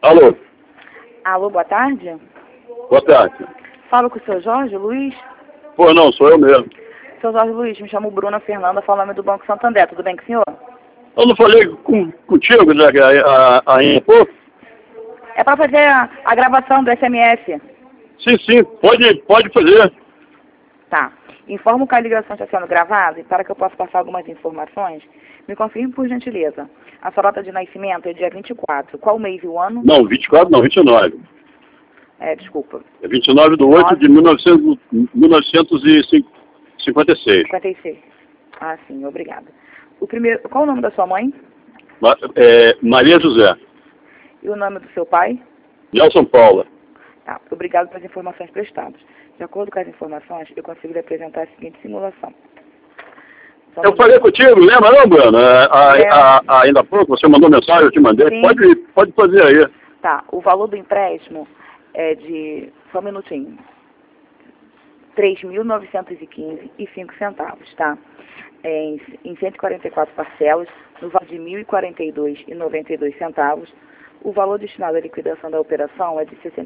Alô, Alô, boa tarde. boa tarde. Falo com o seu Jorge Luiz. Pô, não, sou eu mesmo. Seu Jorge Luiz, me chamo Bruna Fernanda, falando do Banco Santander. Tudo bem com o senhor? Eu não falei contigo, né, ainda, pô? É para fazer a gravação do SMS. Sim, pode fazer. Tá. Informo que a ligação está sendo gravada e para que eu possa passar algumas informações, me confirme por gentileza. A sua data de nascimento é dia 24. Qual o mês e o ano? Não, 24 não, 29. Desculpa. É 29 de 8 de 1956. 56. Ah, sim, obrigada. Qual o nome da sua mãe? Maria José. E o nome do seu pai? Nelson Paula. Tá, obrigado pelas informações prestadas. De acordo com as informações, eu consigo lhe apresentar a seguinte simulação. Eu falei contigo, lembra não, Bruno? Ainda há pouco, você mandou mensagem, eu te mandei. Sim. Pode fazer aí. Tá, o valor do empréstimo é de, só um minutinho, R$ 3.915,05, tá? Em 144 parcelas, no valor de R$ 1.042,92. O valor destinado à liquidação da operação é de R$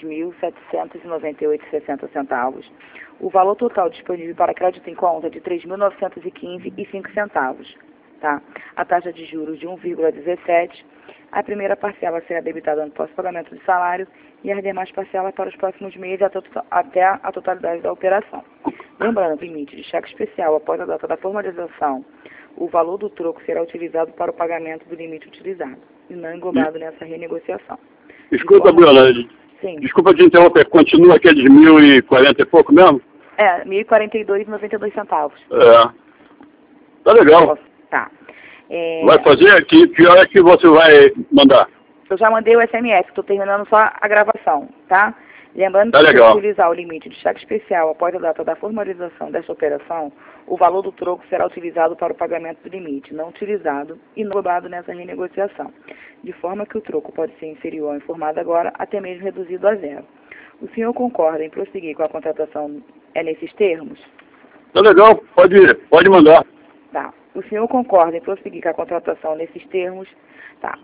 66.798,60. O valor total disponível para crédito em conta é de R$ 3.915,05, tá? A taxa de juros de 1,17. A primeira parcela será debitada no pós-pagamento de salário e as demais parcelas para os próximos meses até a totalidade da operação. Lembrando, o limite de cheque especial após a data da formalização, o valor do troco será utilizado para o pagamento do limite utilizado e não englobado nessa renegociação. Escuta, Bruna, Sim. Desculpa te interromper, continua aqueles 1.040 e pouco mesmo? R$ 1.042,92. Tá legal. Tá. Vai fazer? Que hora que você vai mandar? Eu já mandei o SMS, estou terminando só a gravação, tá? Lembrando Tá que se legal. utilizar o limite de cheque especial após a data da formalização desta operação, o valor do troco será utilizado para o pagamento do limite, não utilizado e não englobado nessa renegociação, de forma que o troco pode ser inferior ao informado agora, até mesmo reduzido a zero. O senhor concorda em prosseguir com a contratação nesses termos? Tá legal, pode mandar. Tá. O senhor concorda em prosseguir com a contratação nesses termos? Tá.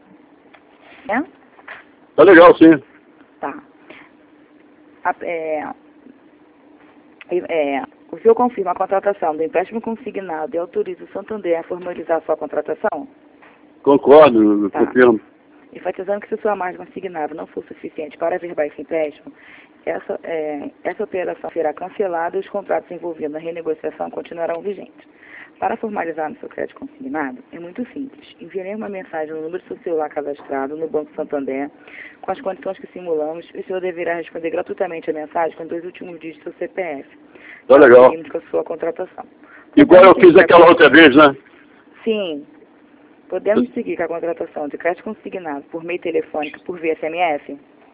Tá legal, sim. Tá. O senhor confirma a contratação do empréstimo consignado e autoriza o Santander a formalizar sua contratação? Concordo, confirmo. Enfatizando que se sua margem consignada não for suficiente para averbar esse empréstimo, essa operação será cancelada e os contratos envolvendo a renegociação continuarão vigentes. Para formalizar no seu crédito consignado, é muito simples. Enviarei uma mensagem no número do seu celular cadastrado no Banco Santander, com as condições que simulamos, e o senhor deverá responder gratuitamente a mensagem com 2 últimos dígitos do seu CPF. Tá legal. Com a sua contratação. Igual eu fiz aquela outra vez, né? Sim. Podemos seguir com a contratação de crédito consignado por meio telefônico por via SMS?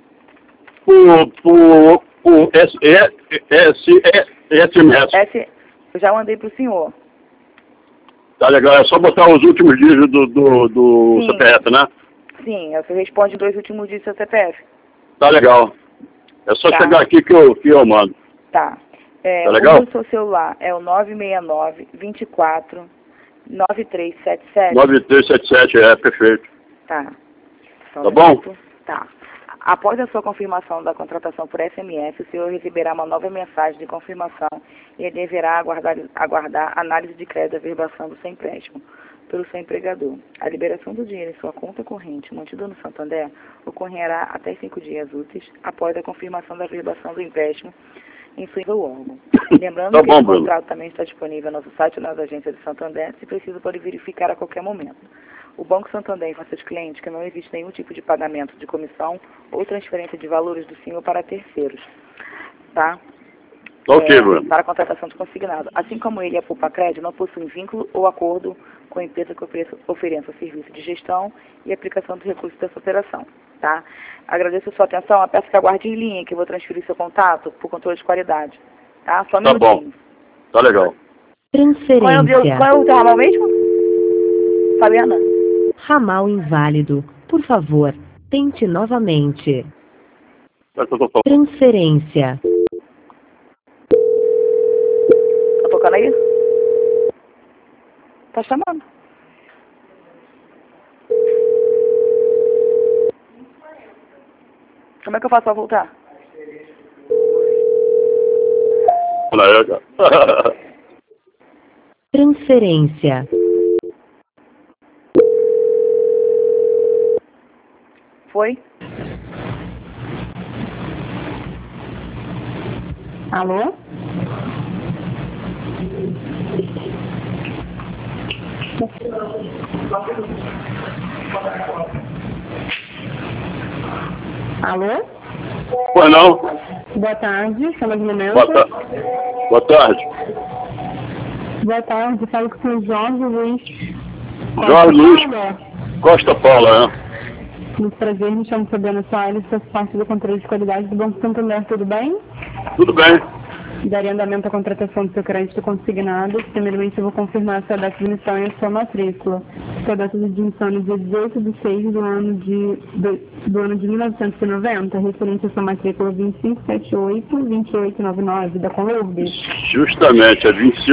SMS. Eu já mandei para o senhor. Tá legal, é só botar os últimos dígitos do CPF, né? Sim, você responde 2 últimos dígitos do seu CPF. Tá legal. É só chegar aqui que eu mando. Tá. Tá legal? O número do seu celular é o 969-24-9377. 9377, perfeito. Tá. Tá bom? Tá. Após a sua confirmação da contratação por SMS, o senhor receberá uma nova mensagem de confirmação e deverá aguardar análise de crédito da averbação do seu empréstimo pelo seu empregador. A liberação do dinheiro em sua conta corrente mantida no Santander ocorrerá até 5 dias úteis após a confirmação da averbação do empréstimo em seu órgão. Lembrando que o contrato também está disponível no nosso site ou nas agências de Santander, se precisa pode verificar a qualquer momento. O Banco Santander informa seus clientes que não existe nenhum tipo de pagamento de comissão ou transferência de valores do senhor para terceiros, tá? Ok, Bruno. Para a contratação de consignado. Assim como ele e a Poupa Crédito não possuem vínculo ou acordo com a empresa que ofereça serviço de gestão e aplicação dos recursos dessa operação, tá? Agradeço a sua atenção, eu peço que aguarde em linha, que eu vou transferir seu contato por controle de qualidade, tá? Só um minutinho. Bom, tá legal. Transferência. Qual é o ramal mesmo? Fabiana? Ramal inválido. Por favor, tente novamente. Transferência. Tá tocando aí? Tá chamando. Como é que eu faço pra voltar? Transferência. Foi? Alô? Alô? Pois não. Boa tarde, chama de momento. Boa tarde. Boa tarde, falo com o Jorge Luiz. Jorge Luiz Costa Paula, né? Muito prazer, me chamo Fabiana Soares, faço parte do controle de qualidade do Banco Santander, tudo bem? Tudo bem. Daria andamento à contratação do seu crédito consignado. Primeiramente, eu vou confirmar a sua data de emissão e a sua matrícula. Sua data de emissão é dia 18 de 6 do ano de 1990, referente à sua matrícula 2578-2899 da Conlourdes. Justamente, é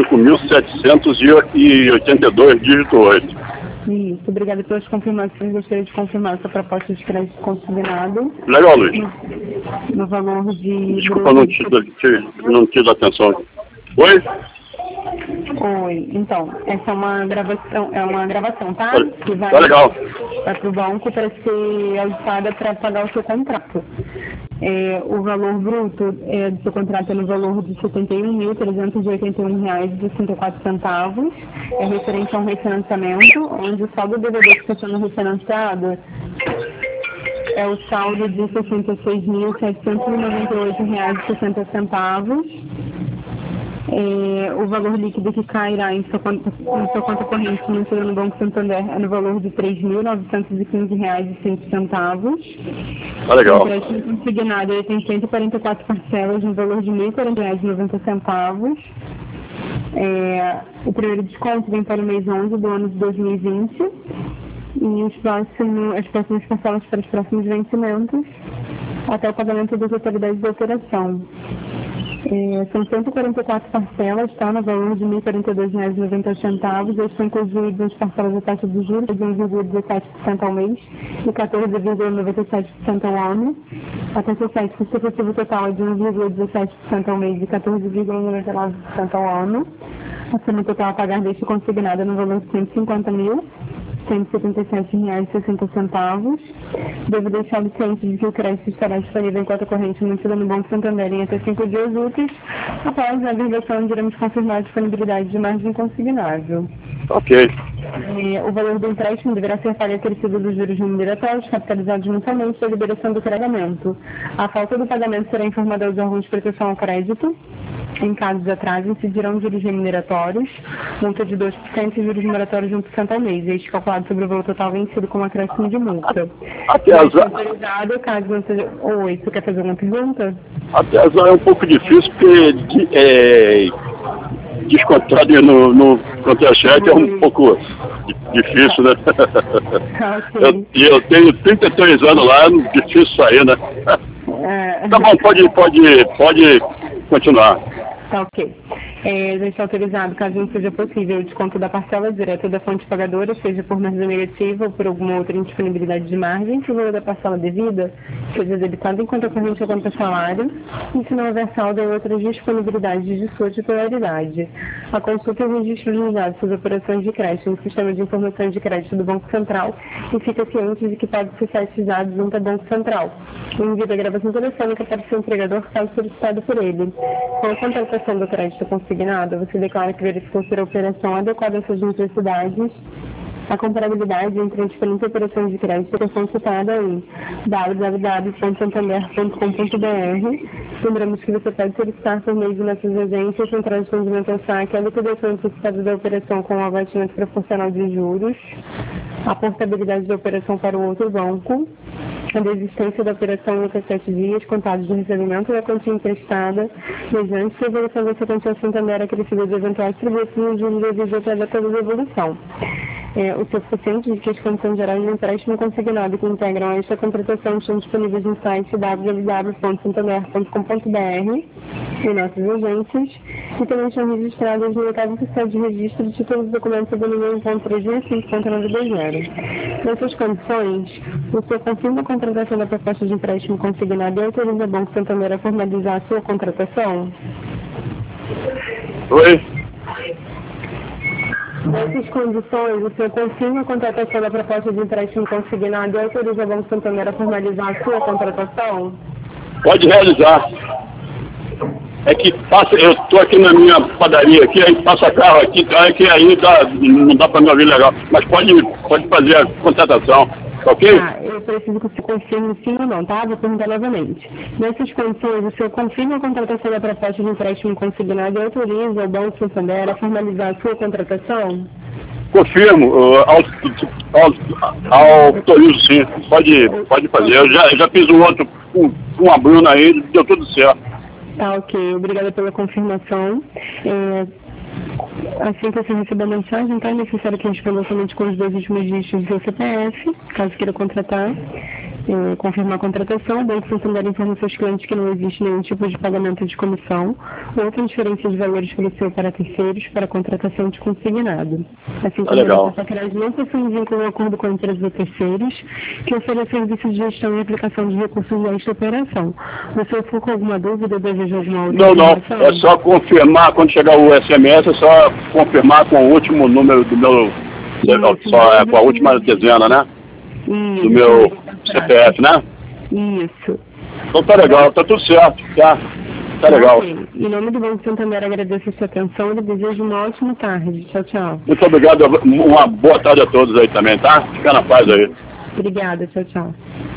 25.782, dígito 8. Isso, obrigada pelas confirmações. Gostaria de confirmar sua proposta de crédito consignado. Legal, Luiz. No valor de... Desculpa, não tive atenção. Oi? Oi, então, essa é uma gravação, tá? Que vai, tá legal. Vai para o banco para ser auditada para pagar o seu contrato. O valor bruto do seu contrato é no valor de R$ 71.381,64. É referente a um refinanciamento, onde o saldo do devedor que está sendo refinanciado é o saldo de R$ 66.798,60. O valor líquido que cairá em sua conta corrente financeira no Banco Santander é no valor de R$ 3.915,05. Tá legal. O empréstimo consignado ele tem 144 parcelas no valor de R$ 1.040,90. O primeiro desconto vem para o mês 11 do ano de 2020 e as próximas parcelas para os próximos vencimentos até o pagamento da totalidade da operação. São 144 parcelas, tá? No valor de R$ 1.042,90. Eles estão incluídos as parcelas da taxa de juros de 1,17% ao mês e 14,97% ao ano. A taxa de custo efetivo total é de 1,17% ao mês e 14,99% ao ano. A soma total a pagar deste consignado é no valor de R$ 150.177,60. Devo deixar ciente de que o crédito estará disponível em conta corrente mantida no Banco Santander em até 5 dias úteis. Após a averiguação, iremos confirmar a disponibilidade de margem consignável. Ok. O valor do empréstimo deverá ser pago acrescido dos juros remuneratórios, capitalizados mensalmente da liberação do pagamento. A falta do pagamento será informada aos órgãos de proteção ao crédito. Em caso de atraso, incidirão juros remuneratórios, multa de 2% e juros moratórios de 1% ao mês, este calculado sobre o valor total vencido com acréscimo de multa. Autorizado, caso não seja... Oi, você quer fazer alguma pergunta? Apesar é um pouco difícil, porque descontar no contra-cheque é um pouco difícil, né? Okay. Eu tenho 33 anos lá, difícil sair, né? Tá bom, pode continuar. Tá ok. Já está autorizado, caso não seja possível, o desconto da parcela direta da fonte pagadora, seja por margem negativa ou por alguma outra indisponibilidade de margem, que o valor da parcela devida seja debitado em conta corrente ou conta salário, e se não houver saldo ou outras disponibilidades de sua titularidade. A consulta e o registro de dados sobre operações de crédito no Sistema de Informações de Crédito do Banco Central e fica ciente de que pode acessar esses dados junto ao Banco Central. Envie a gravação telefônica para o seu empregador caso solicitado por ele. Com a contratação do crédito consignado, você declara que verificou ser a operação adequada às suas necessidades. A comparabilidade entre as diferentes operações de crédito é consultada em www.santander.com.br. Lembramos que você pode solicitar por meio de nossas agências, centrais de atendimento ao saque, a liquidação antecipada da operação com o abatimento proporcional de juros, a portabilidade da operação para o outro banco, a desistência da operação em até 7 dias, contados de recebimento da quantia emprestada, mediante a evolução da sua quantia Santander acrescida de eventuais tributos e juros devidos até a data da devolução. O senhor ficou ciente de que as condições gerais de empréstimo consignado que integram esta contratação estão disponíveis no site www.santander.com.br e nossas agências, e também estão registradas no local oficial de registro de títulos e documentos sob o número 1.365.920. Nessas condições, o senhor confirma a contratação da proposta de empréstimo consignado e autoriza o Banco Santander a formalizar a sua contratação? Oi? Nessas condições, o senhor confirma a contratação da proposta de empréstimo consignado e autoriza o Banco Santander a formalizar a sua contratação? Pode realizar. É que passa, eu estou aqui na minha padaria, aqui, aí passa carro aqui, que aí não dá para me ouvir legal. Mas pode fazer a contratação, ok? Eu preciso que o senhor confirme sim ou não, tá? Vou perguntar novamente. Nessas condições, o senhor confirma a contratação da proposta de empréstimo consignado e autoriza o Banco Santander a formalizar a sua contratação? Confirmo, autorizo sim, pode fazer. Eu já fiz um outro com a Bruna aí, deu tudo certo. Tá, ok. Obrigada pela confirmação. Assim que você receber a mensagem, tá? É necessário que responda somente com os 2 últimos dígitos do seu CPF, caso queira contratar. Confirmar a contratação, o Banco Santander informa seus clientes que não existe nenhum tipo de pagamento de comissão ou transferência de valores pelo seu para terceiros para a contratação de consignado. Assim como a nossa Sacrad não possui vínculo ou acordo com empresas ou terceiros que oferecem serviços de gestão e aplicação de recursos nesta operação. O senhor ficou com alguma dúvida ou deseja alguma outra informação? Não, é só confirmar, quando chegar o SMS, é só confirmar com o último número do meu, com a última dezena, né? Isso, do meu CPF, né? Isso. Então tá legal, tá tudo certo, tá legal. Okay. Em nome do Banco Santander, agradeço a sua atenção e desejo uma ótima tarde. Tchau, tchau. Muito obrigado, uma boa tarde a todos aí também, tá? Fica na paz aí. Obrigada, tchau, tchau.